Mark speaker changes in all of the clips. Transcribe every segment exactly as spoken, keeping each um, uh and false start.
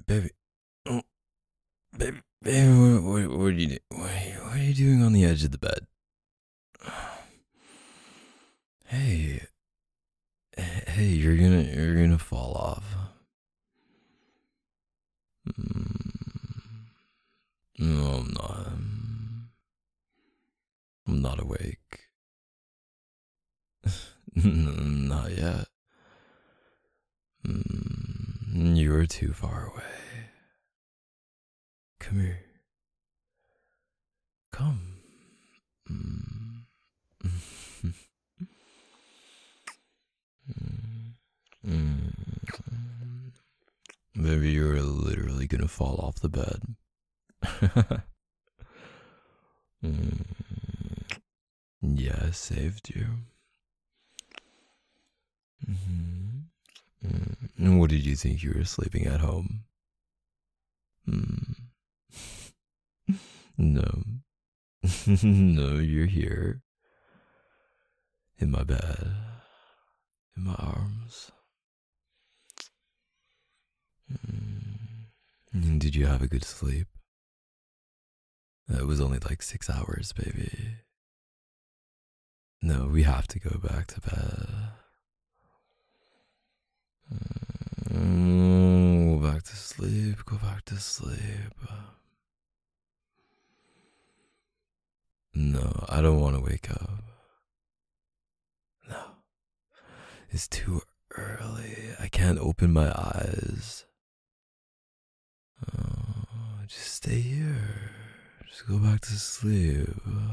Speaker 1: baby, oh, baby, baby, what, what, what are you, do- what are you, what are you doing on the edge of the bed? Hey, hey, you're gonna, you're gonna fall off. Mm, no, I'm not. I'm not awake. Not yet. Mm, you're too far away. Come here. Come. Mm. Mm. Maybe you're literally gonna fall off the bed. mm. Yeah, I saved you. Mm-hmm. Mm. What did you think you were sleeping at home? Mm. No. No, you're here. In my bed. In my arms. Mm. Did you have a good sleep? It was only like six hours, baby. No, we have to go back to bed. Mm, go back to sleep, go back to sleep. No, I don't want to wake up. No, it's too early. I can't open my eyes. Oh, just stay here. Just go back to sleep.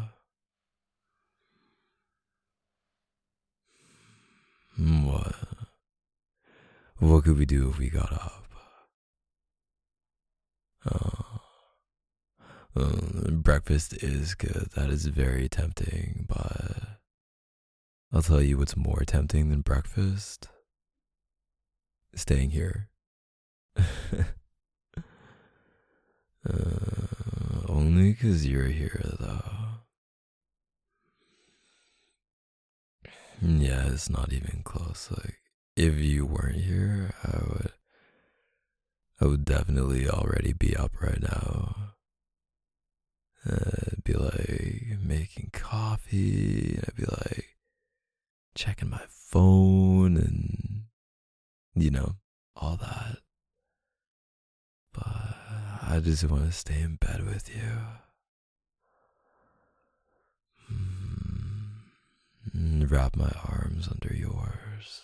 Speaker 1: What? What could we do if we got up? Oh, um, breakfast is good. That is very tempting, but I'll tell you what's more tempting than breakfast. Staying here. uh, only because you're here, though. Yeah, it's not even close. Like, if you weren't here, I would, I would definitely already be up right now. Uh, I'd be like making coffee. I'd be like checking my phone and, you know, all that. But I just want to stay in bed with you. Mm, wrap my arms under yours.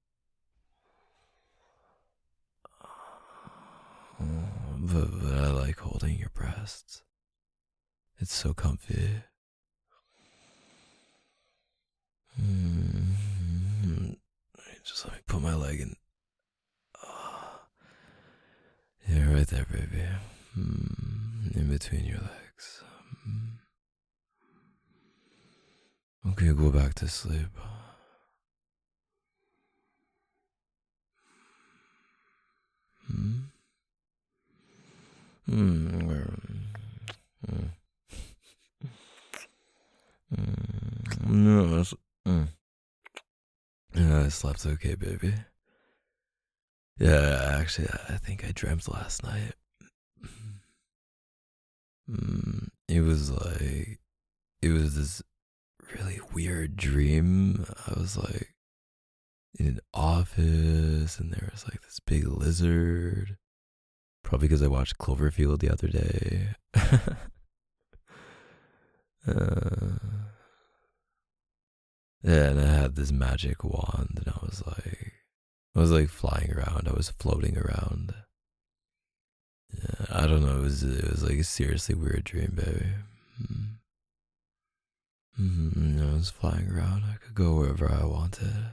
Speaker 1: Oh, but, but I like holding your breasts. It's so comfy. Mm, just let me put my leg in. Oh, yeah, right there, baby. Mm, in between your legs. Mm. Okay, go back to sleep. Hmm? Mm, where? Mm. Mm, no, it's, mm. Yeah, I slept okay, baby. Yeah, actually, I think I dreamt last night. Mm, it was like, it was this really weird dream. I was like in an office, and there was like this big lizard. Probably because I watched Cloverfield the other day. uh, yeah, and I had this magic wand, and I was like, I was like flying around. I was floating around. Yeah, I don't know. It was it was like a seriously weird dream, baby. Mm-hmm. Mm-hmm. I was flying around. I could go wherever I wanted.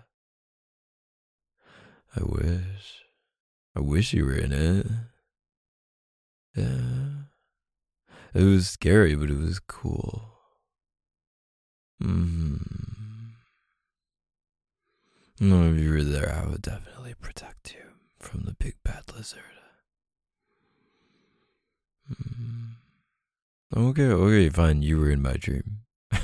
Speaker 1: I wish. I wish you were in it. Yeah. It was scary, but it was cool. Mm-hmm. No, if you were there, I would definitely protect you from the big bad lizard. Mm. Okay, okay, fine. You were in my dream.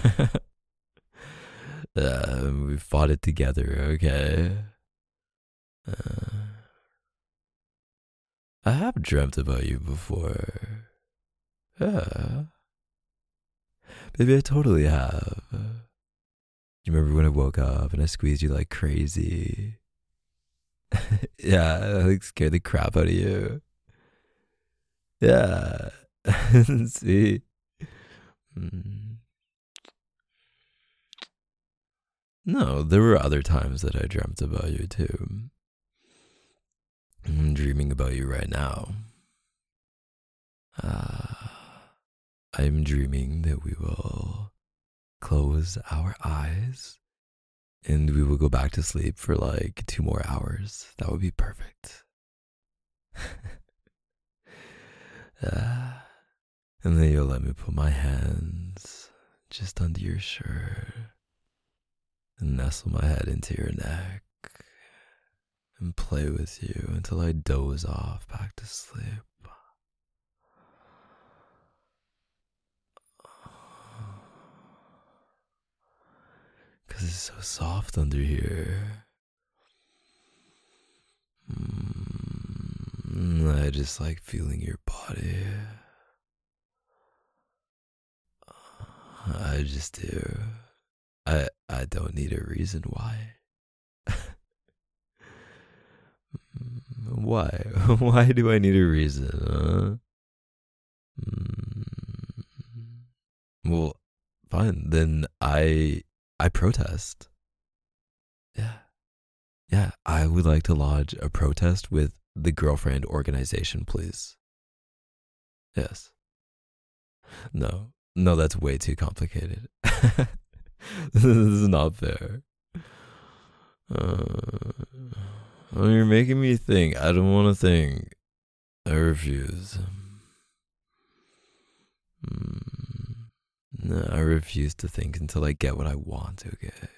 Speaker 1: uh, we fought it together, okay? Uh, I have dreamt about you before. Yeah. Maybe I totally have. You remember when I woke up and I squeezed you like crazy? Yeah, I like scared the crap out of you. Yeah. See? Mm. No, there were other times that I dreamt about you too. I'm dreaming about you right now. Uh, I'm dreaming that we will close our eyes and we will go back to sleep for like two more hours. That would be perfect. uh, and then you'll let me put my hands just under your shirt and nestle my head into your neck and play with you until I doze off back to sleep. Cause it's so soft under here. Mm, I just like feeling your body. I just do. I I don't need a reason why. Why? Why do I need a reason? Huh? Mm, well, fine. Then I I protest. Yeah. Yeah, I would like to lodge a protest with the girlfriend organization, please. Yes. No. No, that's way too complicated. This is not fair. Uh, oh, you're making me think. I don't want to think. I refuse. Mm, no, I refuse to think until I get what I want to get.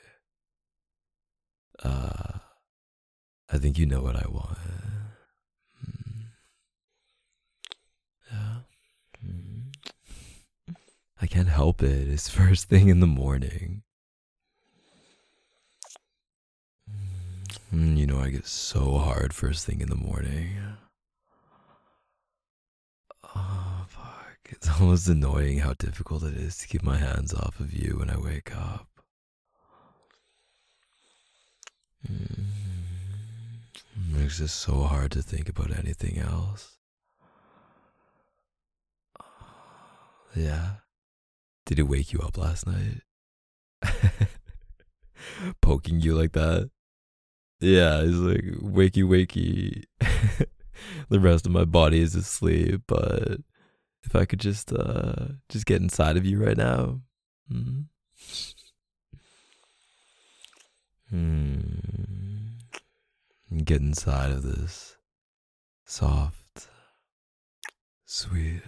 Speaker 1: Uh, I think you know what I want. Mm, yeah. Mm. I can't help it. It's first thing in the morning. Mm, you know, I get so hard first thing in the morning. Oh, fuck. It's almost annoying how difficult it is to keep my hands off of you when I wake up. Mm. It's just so hard to think about anything else. Yeah. Did it wake you up last night? Poking you like that? Yeah, it's like wakey wakey. The rest of my body is asleep, but if I could just uh just get inside of you right now. Mm. Hmm. Get inside of this soft, sweet,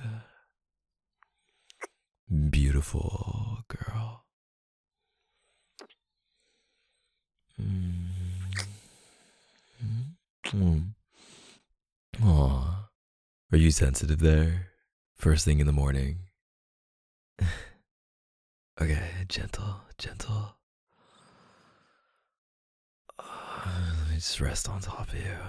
Speaker 1: beautiful girl. Mm. Mm. Aw. Are you sensitive there? First thing in the morning. Okay, gentle, gentle. Uh, let me just rest on top of you.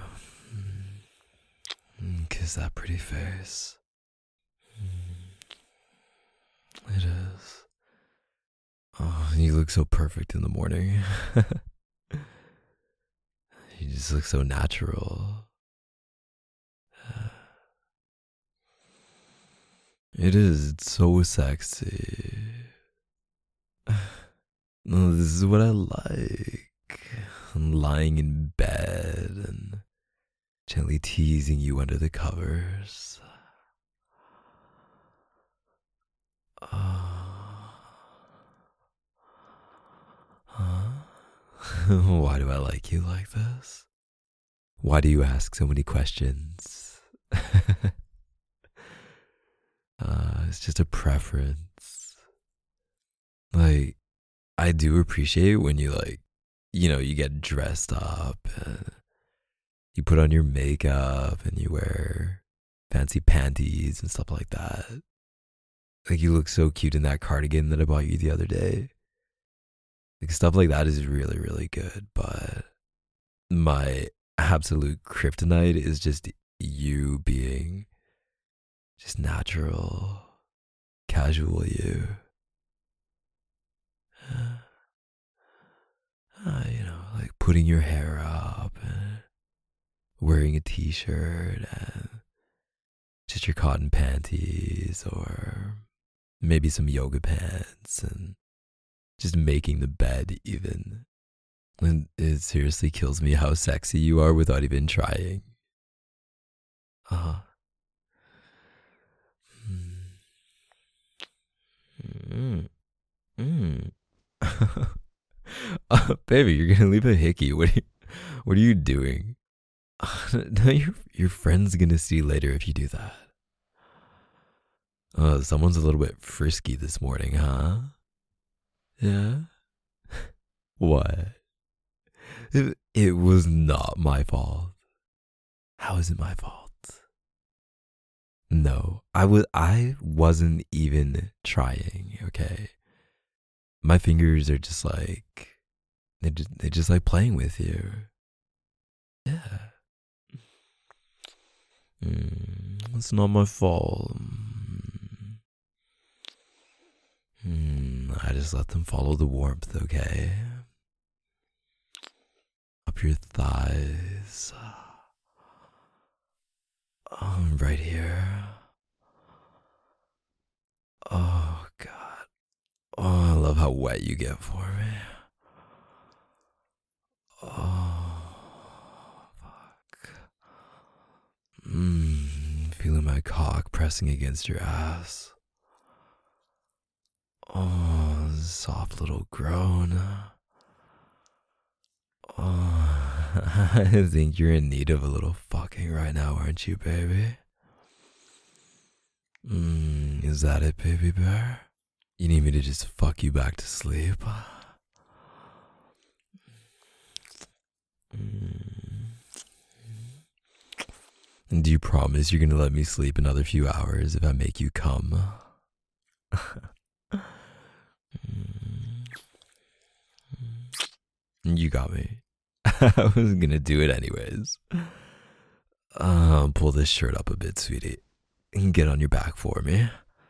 Speaker 1: Mm. Kiss that pretty face. Mm. It is. Oh, you look so perfect in the morning. You just look so natural. It is. It's so sexy. No, this is what I like. I'm lying in bed and gently teasing you under the covers. Uh, huh? Why do I like you like this? Why do you ask so many questions? uh, it's just a preference. Like, I do appreciate when you, like, you know, you get dressed up and you put on your makeup and you wear fancy panties and stuff like that. Like, you look so cute in that cardigan that I bought you the other day. Like, stuff like that is really, really good. But my absolute kryptonite is just you being just natural, casual you. Uh, uh, you know, like putting your hair up and wearing a t-shirt and just your cotton panties or maybe some yoga pants and just making the bed even. And it seriously kills me how sexy you are without even trying. Uh-huh. Mm. Mm. uh, baby, you're gonna leave a hickey. What are you, what are you doing? No, your your friend's gonna see later if you do that. Uh, someone's a little bit frisky this morning, huh? Yeah. What? It, it was not my fault. How is it my fault? No, I was I wasn't even trying, okay? My fingers are just like they just they just like playing with you. Yeah. Mm, it's not my fault. Mm, I just let them follow the warmth, okay? Up your thighs. Um, right here. Oh, God. Oh, I love how wet you get for me. Oh, fuck. Mmm, feeling my cock pressing against your ass. Oh, soft little groan. Oh, I think you're in need of a little fucking right now, aren't you, baby? Mmm, is that it, baby bear? You need me to just fuck you back to sleep? Mm. And do you promise you're gonna let me sleep another few hours if I make you come? You got me. I was gonna do it anyways. Um, pull this shirt up a bit, sweetie. And get on your back for me.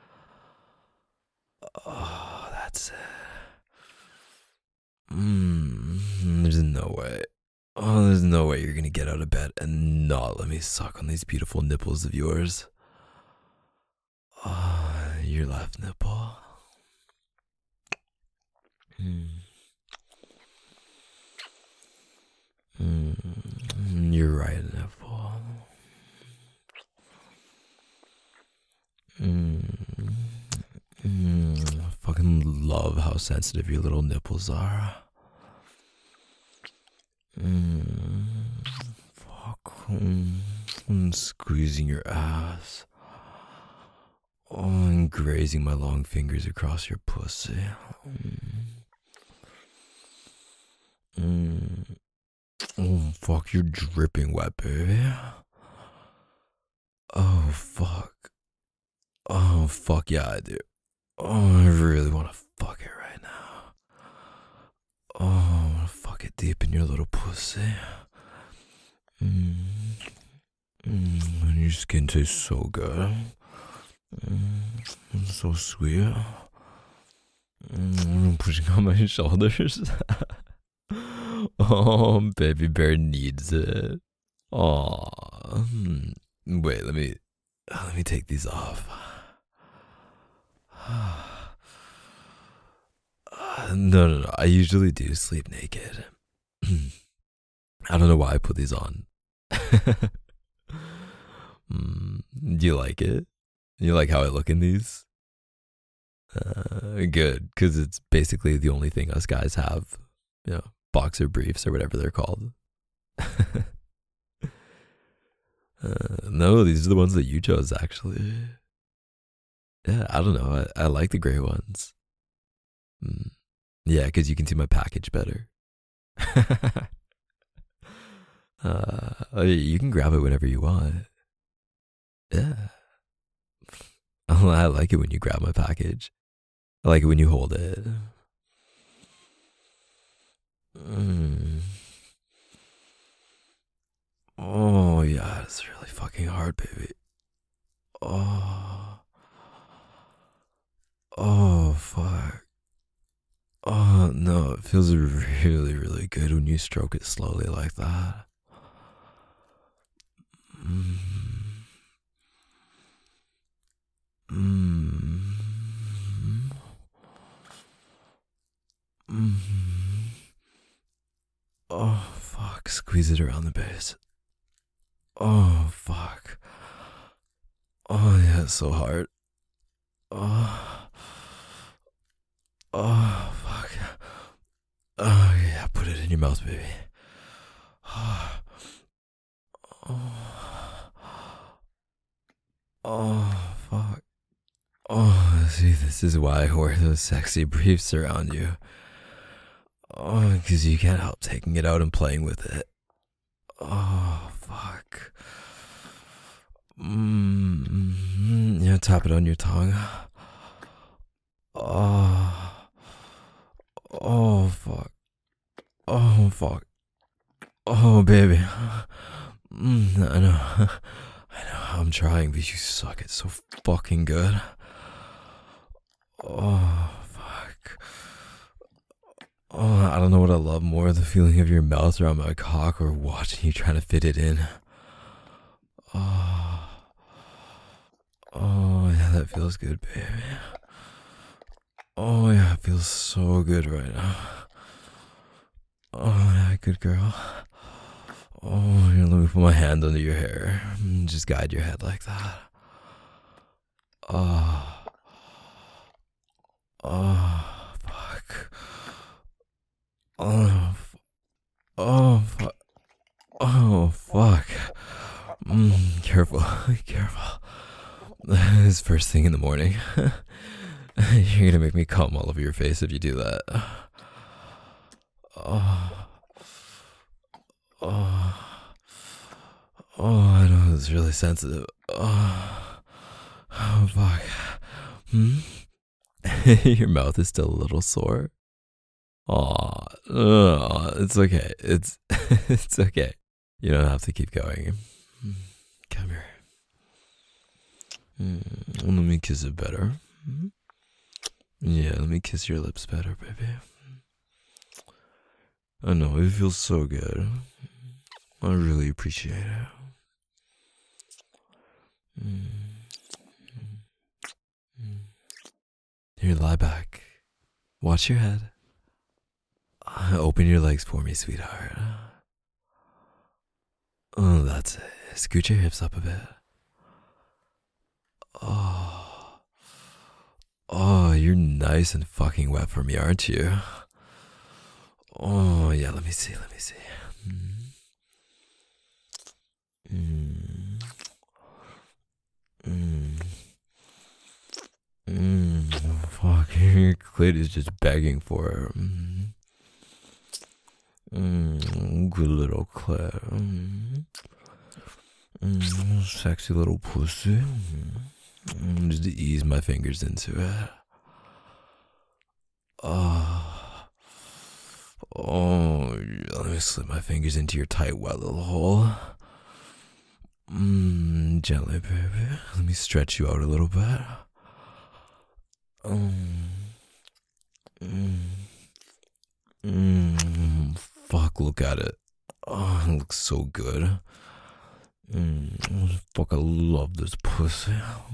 Speaker 1: Oh, that's it. Mmm, there's no way. Oh, there's no way you're gonna get out of bed and not let me suck on these beautiful nipples of yours. Oh, your left nipple. Mm. Mm, your right nipple. Mm. Mm. I fucking love how sensitive your little nipples are. Mm. Fuck. Mm. I'm squeezing your ass. Oh, and grazing my long fingers across your pussy. Mm. Mm. Oh, fuck, you're dripping wet, baby. Oh, fuck. Oh, fuck, yeah, I do. Oh, I really want to fuck it right now. Oh, I want to fuck it deep in your little pussy. Mm. Mm. And your skin tastes so good. Mm. It's so sweet. Mm. I'm pushing on my shoulders. Oh, baby bear needs it. Oh, wait, let me let me take these off. No, no, no. I usually do sleep naked. I don't know why I put these on. mm, do you like it? You like how I look in these? Uh, good, because it's basically the only thing us guys have. You know, boxer briefs or whatever they're called. Uh, no, these are the ones that you chose, actually. Yeah, I don't know. I, I like the gray ones. Mm. Yeah, because you can see my package better. uh, oh, you can grab it whenever you want. Yeah. I like it when you grab my package. I like it when you hold it. Mm. Oh, yeah, it's really fucking fucking hard, baby. Oh. Oh, fuck. Oh, no, it feels really, really good when you stroke it slowly like that. Mm. Mm. Mm. Oh, fuck. Squeeze it around the base. Oh, fuck. Oh, yeah, it's so hard. Oh. Oh, fuck. Oh, yeah, put it in your mouth, baby. Oh. Oh, fuck. Oh, see, this is why I wear those sexy briefs around you. Oh, because you can't help taking it out and playing with it. Oh, fuck. Mm-hmm. Yeah, tap it on your tongue. Oh. Oh, fuck. Oh, fuck. Oh, baby. Mm, I know. I know. I'm trying, but you suck. It's so fucking good. Oh, fuck. Oh, I don't know what I love more, the feeling of your mouth around my cock or watching you trying to fit it in. Oh. Oh, yeah, that feels good, baby. Oh, yeah, it feels so good right now. Oh, yeah, good girl. Oh, here, let me put my hand under your hair. Just guide your head like that. Oh. Oh, fuck. Oh, oh, fuck. Oh, fuck. Mm, careful, careful. It's first thing in the morning. You're gonna make me cum all over your face if you do that. Oh. Oh. Oh, I know it's really sensitive. Oh. Oh, fuck. Hmm? Your mouth is still a little sore. Aw, oh, it's okay. It's it's okay. You don't have to keep going. Come here. Mm, let me kiss it better. Yeah, let me kiss your lips better, baby. I know, it feels so good. I really appreciate it. Mm. Here, lie back. Watch your head. Open your legs for me, sweetheart. Oh, that's it. Scoot your hips up a bit. Oh. Oh, you're nice and fucking wet for me, aren't you? Oh, yeah, let me see, let me see. Mm. Mm. Mm. Oh, fuck, your clit is just begging for it. Mm. Mm. Good little clit. Mm. Mm. Sexy little pussy. Mm. Just ease my fingers into it. Oh. Oh, let me slip my fingers into your tight, wet little hole. Mmm, gently, baby. Let me stretch you out a little bit. Um, mm, mm, fuck, look at it. Oh, it looks so good. Mm, fuck, I love this pussy.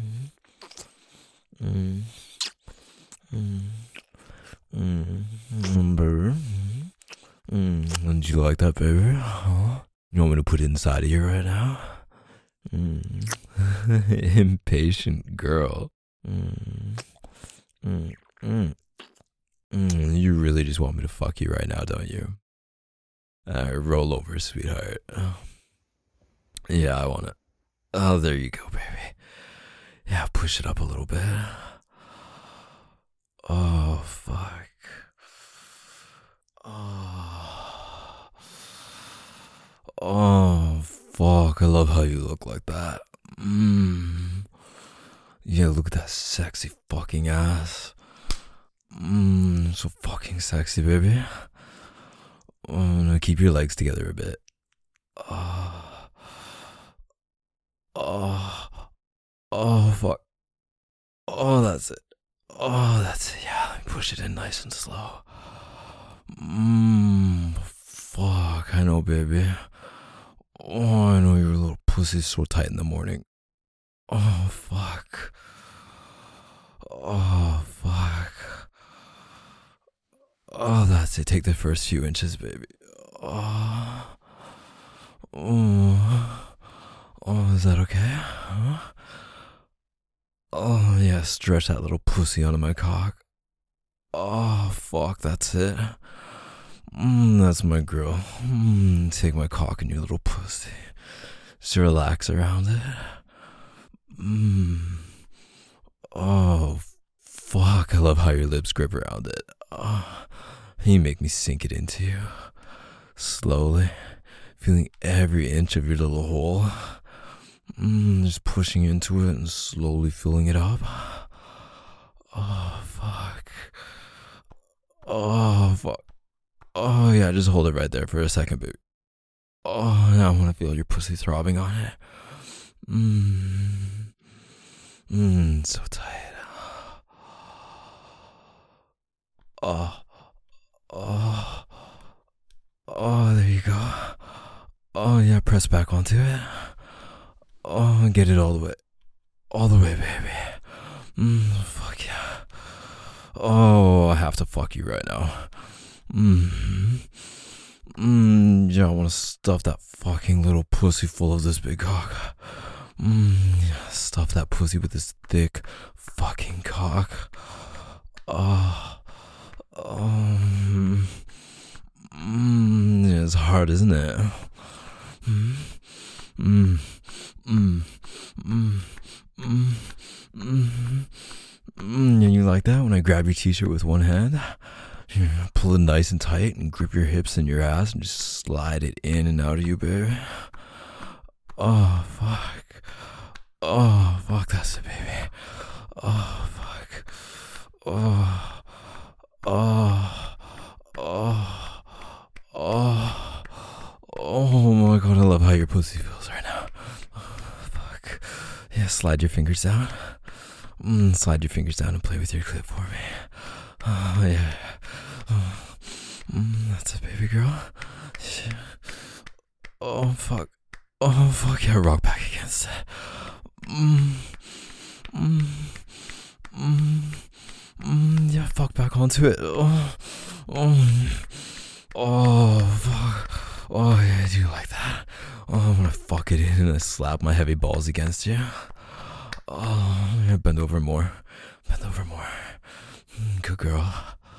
Speaker 1: Mm, mm, mm, mm, baby. Mm, do you like that, baby? Huh? You want me to put it inside of you right now? Mm. Impatient girl. Mm. Mm. Mm. Mm. You really just want me to fuck you right now, don't you? Uh, roll over, sweetheart. Yeah, I want it. Oh, there you go, baby. Yeah, push it up a little bit. Oh, fuck. Oh. Oh, fuck. I love how you look like that. Mmm. Yeah, look at that sexy fucking ass. Mmm, so fucking sexy, baby. Oh, now keep your legs together a bit. Oh. Oh, oh, fuck. Oh, that's it. Oh, that's it. Yeah, let me push it in nice and slow. Mmm, fuck. I know, baby. Oh, I know your little pussy's so tight in the morning. Oh, fuck. Oh, fuck. Oh, that's it. Take the first few inches, baby. Oh, oh, oh, is that okay? Huh? Oh, yeah, stretch that little pussy onto my cock. Oh, fuck, that's it. Mmm, that's my girl. Mmm, take my cock in your little pussy. Just relax around it. Mmm. Oh, fuck, I love how your lips grip around it. Oh, you make me sink it into you. Slowly, feeling every inch of your little hole. Mm, just pushing into it and slowly filling it up. Oh, fuck. Oh, fuck. Oh, yeah, just hold it right there for a second, baby. Oh, now I want to feel your pussy throbbing on it. Mmm. Mmm, so tight. Oh, oh, oh, there you go. Oh, yeah, press back onto it. Oh, get it all the way. All the way, baby. Mmm, fuck yeah. Oh, I have to fuck you right now. Mmm. Mmm, yeah, I want to stuff that fucking little pussy full of this big cock. Mmm, yeah, stuff that pussy with this thick fucking cock. Oh, um, mmm, yeah, it's hard, isn't it? Mmm, mmm, mmm, mmm, mmm, mmm. Mm, and you like that when I grab your t-shirt with one hand, pull it nice and tight, and grip your hips and your ass, and just slide it in and out of you, baby. Oh fuck! Oh fuck! That's it, baby. Oh fuck! Oh oh oh oh oh my god! I love how your pussy feels right now. Oh, fuck! Yeah, slide your fingers down. Mm, slide your fingers down and play with your clit for me. Oh, yeah. Oh, mm, that's a baby girl. Oh, fuck. Oh, fuck. Yeah, rock back against it. Mm, mm, mm, mm, yeah, fuck back onto it. Oh, oh, oh, fuck. Oh, yeah, I do like that. Oh, when I fuck it in and I slap my heavy balls against you. Oh, yeah, bend over more. Bend over more. Good girl.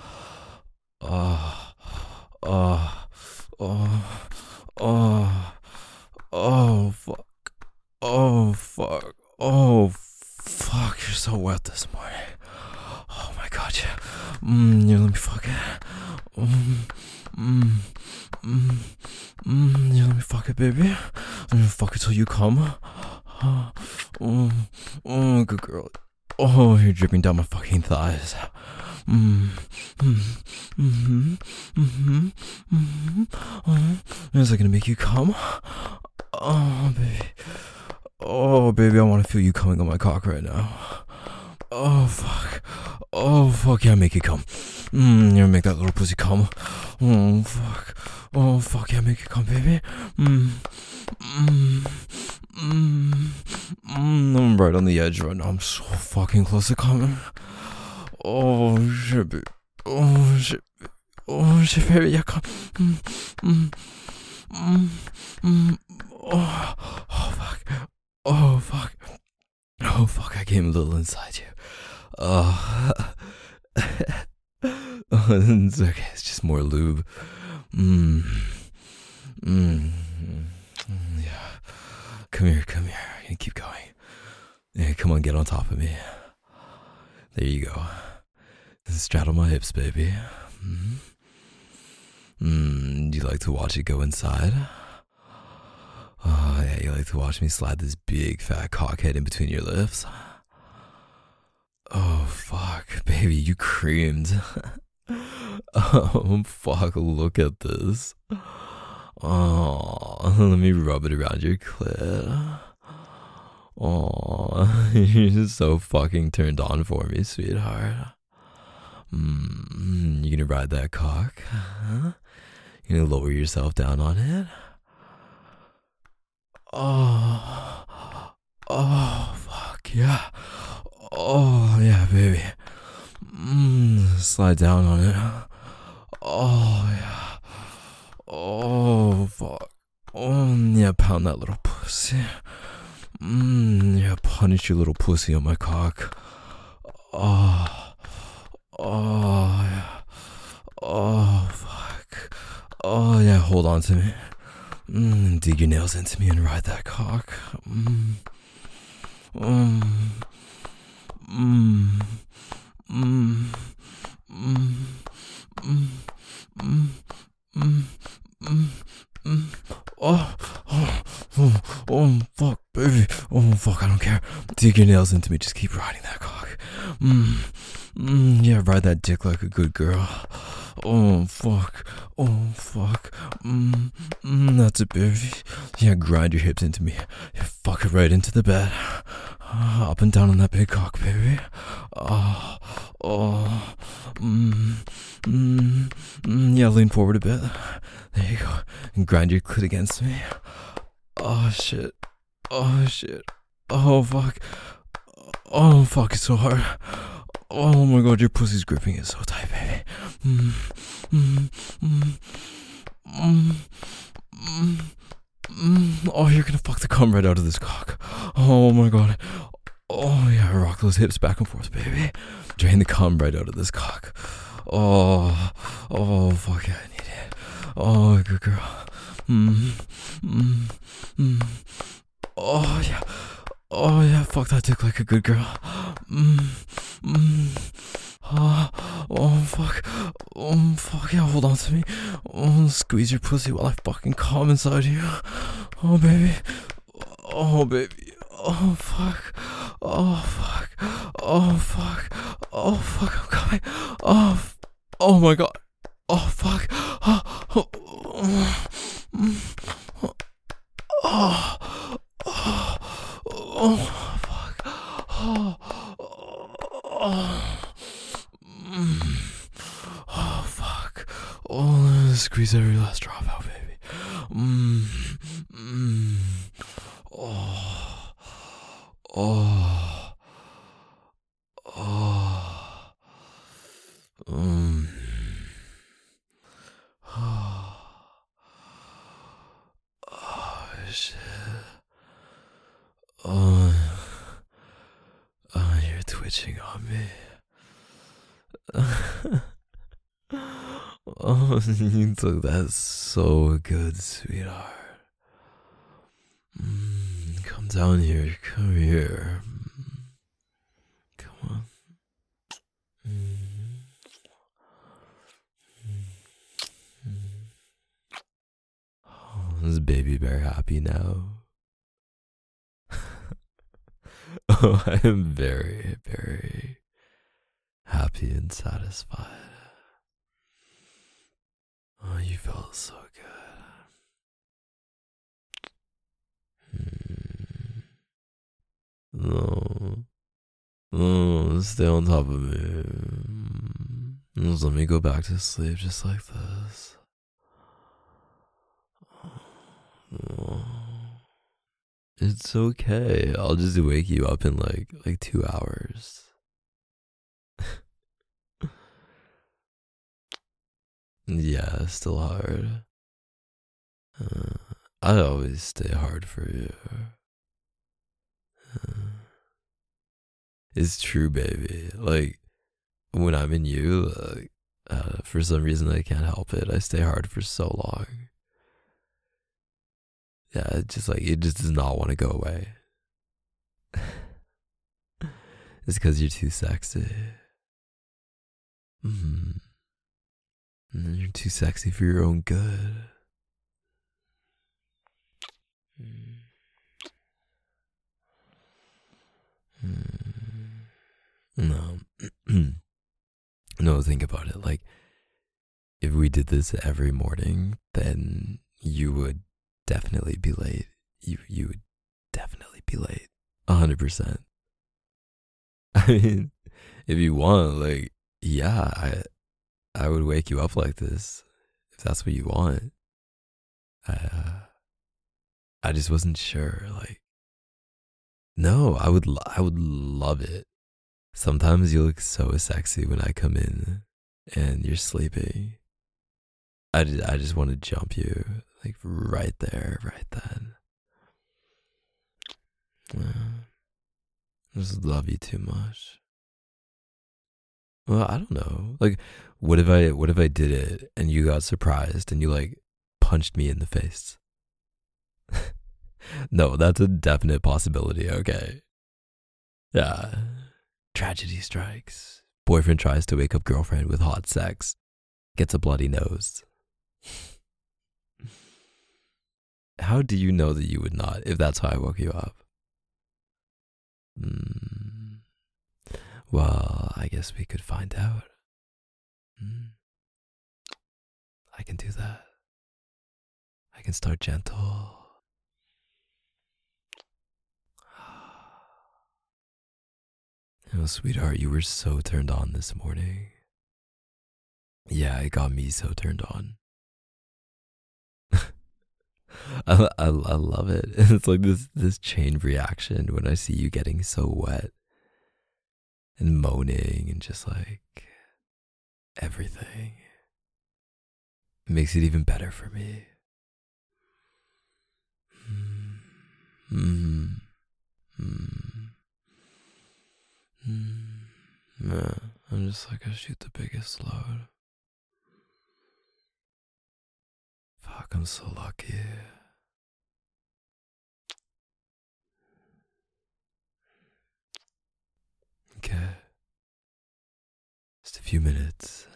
Speaker 1: Oh, oh, oh, oh, oh, fuck. Oh, fuck. Oh, fuck. You're so wet this morning. Oh, my God, yeah. Mmm, yeah, let me fuck it. Mmm, mmm, mmm, mmm, yeah, let me fuck it, baby. Let me fuck it till you come. Oh, oh, oh, good girl. Oh, you're dripping down my fucking thighs. Mm, mm, mm-hmm, mm-hmm, mm-hmm. Oh, is that gonna make you come? Oh, baby. Oh, baby, I want to feel you coming on my cock right now. Oh, fuck. Oh, fuck, yeah, make it come. Mmm, yeah, make that little pussy come. Oh, fuck. Oh, fuck, yeah, make it come, baby. Mmm, mmm. Mmm, mm, I'm right on the edge right now. I'm so fucking close to coming. Oh shit, baby. Oh shit. Oh shit, baby. Yeah, come. Mm, mm, mm, mm. Oh, oh fuck. Oh fuck. Oh fuck. I came a little inside you. Oh, oh it's okay. It's just more lube. Mmm. Mmm. Yeah. Come here, come here. And keep going. Yeah, come on, get on top of me. There you go. Straddle my hips, baby. Mm. Mm, do you like to watch it go inside? Oh, yeah, you like to watch me slide this big fat cockhead in between your lips? Oh, fuck. Baby, you creamed. Oh, fuck, look at this. Oh, let me rub it around your clit. Aw, you're just so fucking turned on for me, sweetheart. Mm, you gonna ride that cock? Huh? You gonna lower yourself down on it? Oh, oh, fuck yeah. Oh, yeah, baby. Mm, slide down on it. Oh, yeah. Oh, fuck. Oh, yeah, pound that little pussy. Mmm, yeah, punish your little pussy on my cock. Oh, oh, yeah. Oh, fuck. Oh, yeah, hold on to me. Mmm, dig your nails into me and ride that cock. Mmm. Mmm. Mmm. Mmm. Mmm. Mmm. Mmm. Mmm. Mmm. Mmm. Oh, oh, oh, oh, fuck, baby. Oh, fuck, I don't care. Dig your nails into me. Just keep riding that cock. Mmm. Mmm. Yeah, ride that dick like a good girl. Oh, fuck. Oh, fuck. Mmm. Mmm. That's it, baby. Yeah, grind your hips into me. Yeah, fuck it right into the bed. Uh, up and down on that big cock, baby. Oh, oh. Mmm. Mmm. Mm, yeah, lean forward a bit. There you go. And grind your clit against me. Oh, shit. Oh, shit. Oh, fuck. Oh, fuck, it's so hard. Oh my god, your pussy's gripping it so tight, baby. Mm, mm, mm, mm, mm, mm. Oh, you're gonna fuck the cum right out of this cock. Oh my god. Oh yeah, rock those hips back and forth, baby. Drain the cum right out of this cock. Oh, oh, fuck yeah, I need it. Oh, good girl. Mm, mm, mm. Oh yeah. Oh yeah, fuck that dick like a good girl. Mm, mm. Oh, oh fuck. Oh fuck yeah, hold on to me. Oh, squeeze your pussy while I fucking come inside you. Oh baby. Oh baby. Oh fuck. Oh fuck. Oh fuck. Oh fuck, I'm coming. Oh, f- oh my god. Oh fuck. Oh, oh, oh, oh, oh, oh, oh fuck. Oh, oh, mm, oh fuck. Oh, squeeze every last drop out, baby. Mm, mm, oh, oh, oh, um, oh, oh shit. Oh, oh, you're twitching on me. Oh, you took that so good, sweetheart. Mm, come down here, come here. Come on. Mm, mm, mm. Oh, is baby bear happy now? Oh, I am very, very happy and satisfied. Oh, you felt so good. Mm. No. No, stay on top of me. Mm. Just let me go back to sleep just like this. Oh. It's okay. I'll just wake you up in like like two hours. Yeah, still hard. Uh, I always stay hard for you. Uh, it's true, baby. Like when I'm in you, like, uh, for some reason I can't help it. I stay hard for so long. Yeah, it's just like it just does not want to go away. It's because you're too sexy. Mm-hmm. And you're too sexy for your own good. Mm. No. No, think about it. Like, if we did this every morning, then you would definitely be late. You you would definitely be late. A hundred percent. I mean, if you want, like, yeah, I I would wake you up like this if that's what you want. I uh, I just wasn't sure. Like, no, I would lo- I would love it. Sometimes you look so sexy when I come in and you're sleeping. I just, I just want to jump you like right there, right then. Yeah, I just love you too much. Well, I don't know. Like, what if I what if I did it and you got surprised and you like punched me in the face? No, that's a definite possibility. Okay. Yeah. Tragedy strikes. Boyfriend tries to wake up girlfriend with hot sex. Gets a bloody nose. How do you know that you would not if that's how I woke you up? Mm, well, I guess we could find out. Mm, I can do that. I can start gentle. Oh, sweetheart, you were so turned on this morning. Yeah, it got me so turned on. I, I, I love it. It's like this this chain reaction when I see you getting so wet and moaning and just like everything. It makes it even better for me. Mm, mm, mm. Yeah, I'm just like I shoot the biggest load. Fuck, I'm so lucky. Okay, just a few minutes.